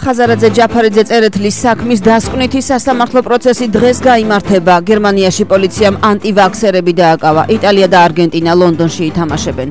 ხაზარაძე ჯაფარიძე წერეთლის საქმის დასკვნითი სასამართლო პროცესი დღეს გაიმართება. გერმანიაში პოლიციამ ანტივაქსერები დააკავა. იტალია და არგენტინა ლონდონში ითამაშებენ.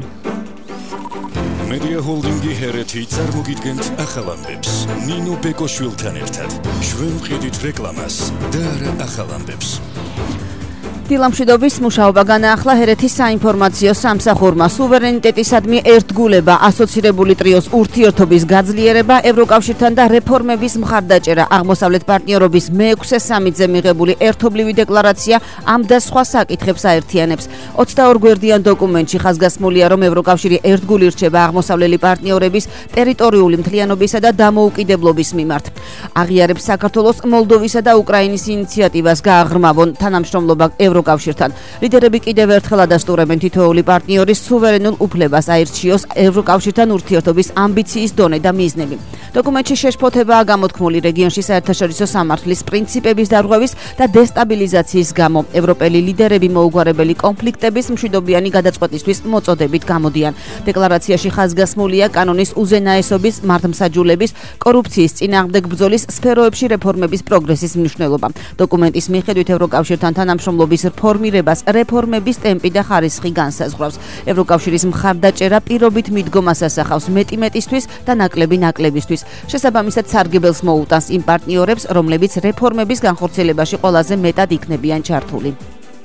Media Holdingi ჰერეთი წარმოგიდგენთ ახალ ამბებს. ნინო ბეკოშვილთან ერთად. ჩვენ ვყიდით რეკლამას და არა ახალ ამბებს. დილამშვიდობის მუშაობა განაახლა ჰერეთის საინფორმაციო სამსახურმა. სუვერენიტეტისადმი ერთგულება, ასოცირებული ტრიოს ურთიერთობის გაძლიერება, ევროკავშირთან და რეფორმების მხარდაჭერა, აღმოსავლეთ პარტნიორობის მე-6 სამიტზე მიღებული ერთობლივი დეკლარაცია ამ და სხვა საკითხებს აერთიანებს. 22 გვერდიან დოკუმენტში ხაზგასმულია, რომ ევროკავშირი ერთგული რჩება აღმოსავლელი პარტნიორების ტერიტორიული მთლიანობისა და დამოუკიდებლობის მიმართ. აღიარებს საქართველოს, მოლდოვისა და უკრაინის ინიციატივას გააღრმავონ თანამშრომლობა ევროკავშირთან. ლიდერები კიდევ ერთხელ ადასტურებენ თითოეული პარტნიორის სუვერენულ უფლებას აირჩიოს ევროკავშირთან ურთიერთობის ამბიციის დონე და მიზნები. დოკუმენტში შეშფოთებაა გამოთქმული რეგიონში საერთაშორისო სამართლის პრინციპების დარღვევის და დესტაბილიზაციის გამო. ევროპელი ლიდერები მოუგვარებელი კონფლიქტების მშვიდობიანი გადაწყვეტისთვის მოწოდებით გამოდიან. დეკლარაციაში ხაზგასმულია კანონის უზენაესობის, მართლმსაჯულების, კორუფციის წინააღმდეგ ბრძოლის სფეროებში რეფორმების პროგრესის მნიშვნელობა. დოკუმენტის მიხედვით ევროკავშირთან თანამშრომლობის ფორმირებას რეფორმების ტემპი და ხარისხი განსაზღვრავს. ევროკავშირის მხარდაჭერა პირობით მიდგომას ასახავს მეტი-მეტისთვის და ნაკლები-ნაკლებისთვის. შესაბამისად სარგებელს მოუტანს იმ პარტნიორებს, რომლებიც რეფორმების განხორციელებაში ყველაზე მეტად იქნებიან ჩართული.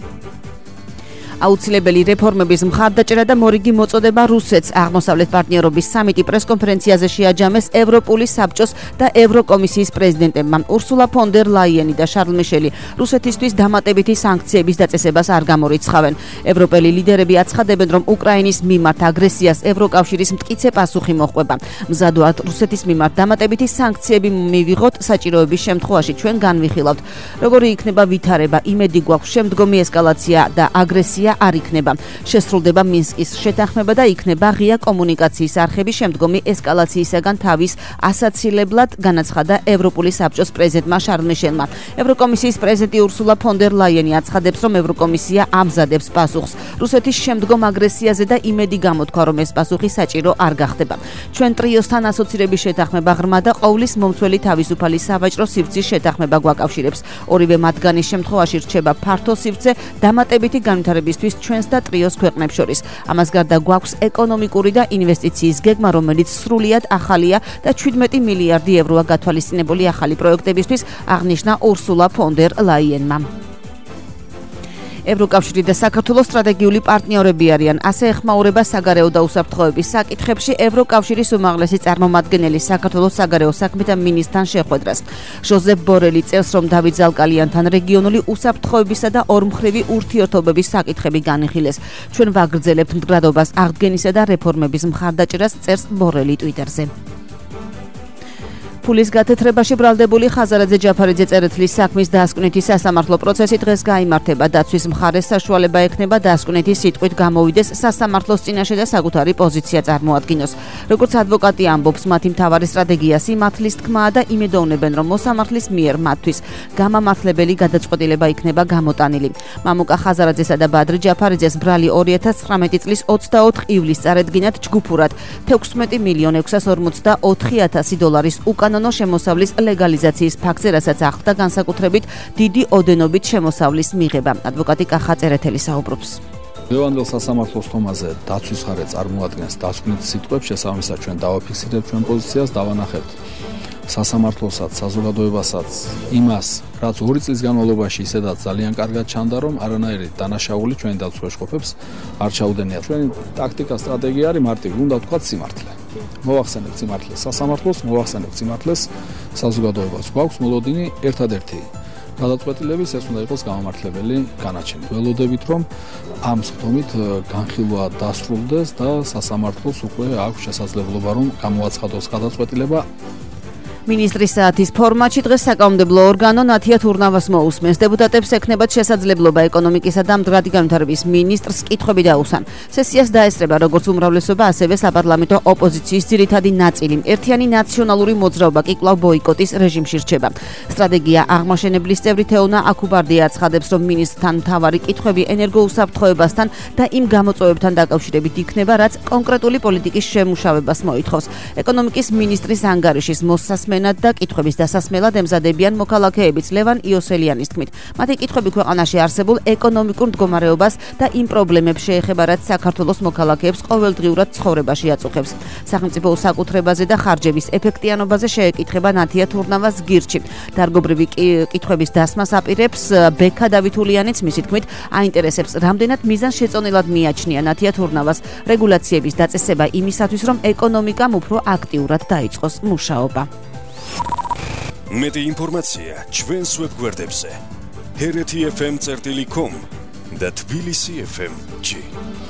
აუცილებელი რეფორმების მხარდაჭერა და მორიგი მოწოდება რუსეთს. აღმოსავლეთ პარტნიორობის სამიტი პრესკონფერენციაზე შეაჯამეს ევროპული საბჭოს და ევროკომისიის პრეზიდენტებმა. ურსულა ფონ დერ ლაიენი და შარლ მიშელი რუსეთისთვის დამატებითი სანქციების დაწესებას არ გამორიცხავენ. ევროპელი ლიდერები აცხადებენ, რომ უკრაინის მიმართ აგრესიას ევროკავშირის მტკიცე პასუხი მოჰყვება. მზად ვართ რუსეთის მიმართ დამატებითი სანქციები მივიღოთ, საჭიროების შემთხვევაში ჩვენ განვიხილავთ. როგორი იქნება ვითარება, იმედი გვაქვს შემდგომი ესკალაცია და აგრესია არ იქნება. შესრულდება მინსკის შეთანხმება და იქნება ღია კომუნიკაციის არხები შემდგომი ესკალაციისაგან თავის ასაცილებლად, განაცხადა ევროპული საბჭოს პრეზიდენტმა შარლ მიშელმა. ევროკომისიის პრეზიდენტი ურსულა ფონ დერ ლაიენი აცხადებს, რომ ევროკომისია ამზადებს პასუხს რუსეთის შემდგომ აგრესიაზე და იმედი გამოთქვა, რომ ეს პასუხი საჭირო არ გახდება. ჩვენ ტრიოსთან ასოცირების შეთანხმება ღრმა და ყოვლის მომცველი თავისუფალი სავაჭრო სივრცის შეთანხმება გვაკავშირებს. ორივე მათგანის შემთხვევაში რჩება ფართო სივრცე დამატებითი განვითარების ჩვენს და ტრიოს ქვეყნებს შორის. ამას გარდა გვაქვს ეკონომიკური და ინვესტიციის გეგმა, რომელიც სრულიად ახალია და 17 მილიარდი ევროა გათვალისწინებული ახალი პროექტებისთვის, აღნიშნა ურსულა ფონ დერ ლაიენმა. ევროკავშირი და საქართველოს სტრატეგიული პარტნიორები არიან. ასე ეხმაურება საგარეო და უსაფრთხოების საკითხებში ევროკავშირის უმაღლესი წარმომადგენელი საქართველოს საგარეო საქმეთა მინისტრთან შეხვედრას. ჟოზეფ ბორელი წერს, რომ დავით ზალკალიანთან რეგიონული უსაფრთხოებისა და ორმხრივი ურთიერთობების საკითხები განიხილეს. ჩვენ ვაგრძელებთ მდგრადობას აღდგენისა და რეფორმების მხარდაჭერას, წერს ბორელი ტვიტერზე. ფულის გათეთრებაში ბრალდებული ხაზარაძე ჯაფარიძე წერეთლის საქმის დასკვნითი სასამართლო პროცესი დღეს გაიმართება. დაცვის მხარეს საშუალება ექნება დასკვნითი სიტყვით გამოვიდეს სასამართლოს წინაშე და საკუთარი პოზიცია წარმოადგინოს. როგორც ადვოკატი ამბობს, მათი მთავარი სტრატეგია სიმართლის თქმაა და იმედოვნებენ, რომ მოსამართლის მიერ მათთვის გამამართლებელი გადაწყვეტილება იქნება გამოტანილი. მამუკა ხაზარაძესა და ბადრი ჯაფარიძეს ბრალი 2019 წლის 24 ივლისს წარედგინათ ჯგუფურად 16,644,000 დოლარის უკანონო შემოსავლის ლეგალიზაციის ფაქტზე, რასაც ახლდა განსაკუთრებით დიდი ოდენობით შემოსავლის მიღება. ადვოკატი კახა წერეთელი საუბრობს. ლევანდელ სასამართლოს თომაზე დაცვის მხარე წარმოადგენს დასკვნით სიტყვებს, შესაბამისად ჩვენ დავაფიქსირებთ ჩვენ პოზიციას, დავანახებთ სასამართლოსაც, საზოგადოებასაც იმას, რაც 2 წლის განმავლობაში ისედაც ძალიან კარგად ჩანდა, რომ არანაირი დანაშაული ჩვენი დაცვის ყოფებს არ ჩაუდენია. ჩვენი ტაქტიკა, სტრატეგია არის მარტივი, უნდა ვთქვათ სიმართლე. მოვახსენებთ სიმართლეს სასამართლოს, მოვახსენებთ სიმართლეს საზოგადოებას. გვაქვს მოლოდინი ერთადერთი გადაწყვეტილების, ეს უნდა იყოს გამამართლებელი განაჩენი. ველოდებით, რომ ამ სხდომით განხილვა დასრულდეს და სასამართლოს უკვე აქვს შესაძლებლობა, რომ გამოაცხადოს გადაწყვეტილება. მინისტრის საათის ფორმატში დღეს საკანონმდებლო ორგანო ნათია თურნავას მოусმენს. დეპუტატებს ექნებათ შესაძლებლობა ეკონომიკისა და მდგრადი განვითარების მინისტრს კითხვები დაუსვან. სესიას დაესწრება როგორც უმრავლესობა, ასევე საპარლამენტო ოპოზიციის ძირითადი ნაწილი. ერთიანი ნაციონალური მოძრაობა კი კვლავ ბოიკოტის რეჟიმში რჩება. სტრატეგია აღმაშენებლის წევრი თეონა აკუბარდია აცხადებს, რომ მინისტრთან მთავარი კითხვები ენერგოუსაფრთხოებასთან და იმ გამოწვევებთან დაკავშირებით იქნება, რაც კონკრეტული პოლიტიკის შემუშავებას მოითხოვს. ეკონომიკის მინისტრის ანგარიშის მოსასმენად საჩვენად და კითხვების დასასმელად ემზადებიან მოქალაქეებიც. ლევან იოსელიანის თქმით, მათი კითხვები ქვეყანაში არსებულ ეკონომიკურ მდგომარეობას და იმ პრობლემებს შეეხება, რაც საქართველოს მოქალაქეებს ყოველდღიურად ცხოვრებაში აწუხებს. სახელმწიფო საკუთრებაზე და ხარჯების ეფექტიანობაზე შეეკითხება ნათია თურნავას გირჩი. დარგობრივი კითხვების დასმას აპირებს ბექა დავითულიანიც, მისი თქმით, აინტერესებს რამდენად მიზანშეწონილად მიაჩნია ნათია თურნავას რეგულაციების დაწესება იმისათვის, რომ ეკონომიკამ უფრო აქტიურად დაიწყოს მუშაობა. მეტი ინფორმაცია ჩვენს ვებგვერდებზე hrt.fm.com და tbilisi.fm.g.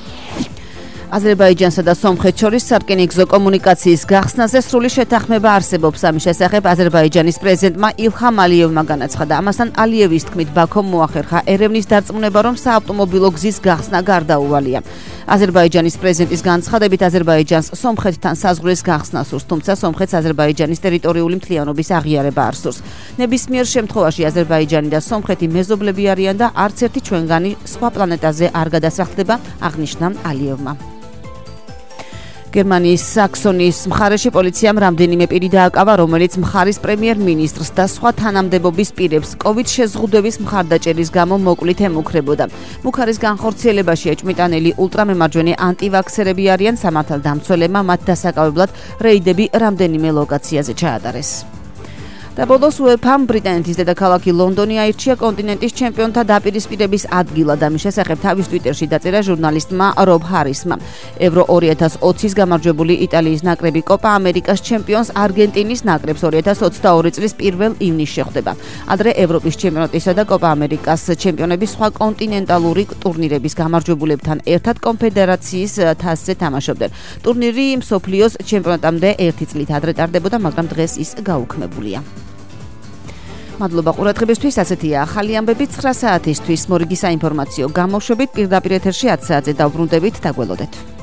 აზერბაიჯანსა და სომხეთს შორის სარკინიგზო კომუნიკაციის გახსნაზე სრული შეთანხმება არსებობს. ამის შესახებ აზერბაიჯანის პრეზიდენტმა ილჰამ ალიევმა განაცხადა. ამასთან ალიევის თქმით, ბაქომ მოახერხა ერევნის დარწმუნება, რომ საავტომობილო გზის გახსნა გარდაუვალია. აზერბაიჯანის პრეზიდენტის განცხადებით, აზერბაიჯანს სომხეთთან საზღვრის გახსნა სურს, თუმცა სომხეთს აზერბაიჯანის ტერიტორიული მთლიანობის აღიარება არ სურს. ნებისმიერ შემთხვევაში აზერბაიჯანი და სომხეთი მეზობლები არიან და არც ერთი ჩვენგანი სხვა პლანეტაზე არ გადასახლდება, აღნიშნა ალიევმა. გერმანიის საქსონიის მხარეში პოლიციამ რამდენიმე პირი დააკავა, რომელიც მხარის პრემიერ-მინისტრს და სხვა თანამდებობის პირებს COVID შეზღუდვების მხარდაჭერის გამო მოკლით ემუქრებოდა. მუქარის განხორციელებაში ეჭვმიტანილი ულტრამემარჯვენე ანტივაქსერები არიან. სამართალდამცველებმა მათ დასაკავებლად რეიდები რამდენიმე ლოკაციაზე ჩაატარეს. და ბოლოს UEFA-მ ბრიტანეთის დედაქალაქი ლონდონი აირჩია კონტინენტის ჩემპიონთა დაპირისპირების ადგილად. ამის შესახებ თავის ტვიტერში დაწერა ჟურნალისტმა რობ ჰარისმა. ევრო 2020-ის გამარჯვებული იტალიის ნაკრები კოპა ამერიკას ჩემპიონს არგენტინის ნაკრებს 2022 წლის 1 ივნისში ხვდება. ადრე ევროპის ჩემპიონატისა და კოპა ამერიკას ჩემპიონები სხვა კონტინენტალური ტურნირების გამარჯვებულებთან ერთად კონფედერაციის თასზე თამაშობდნენ. ტურნირი მსოფლიოს ჩემპიონატამდე 1 წლით ადრე ტარდებოდა, მაგრამ დღეს ის გაუქმებულია. მადლობა ყურადღებისთვის. ასეთია ახალი ამბები 9 საათისთვის. მორიგი საინფორმაციო გამოშვებით პირდაპირ ეთერში 10 საათზე დავბრუნდებით. დაგველოდეთ.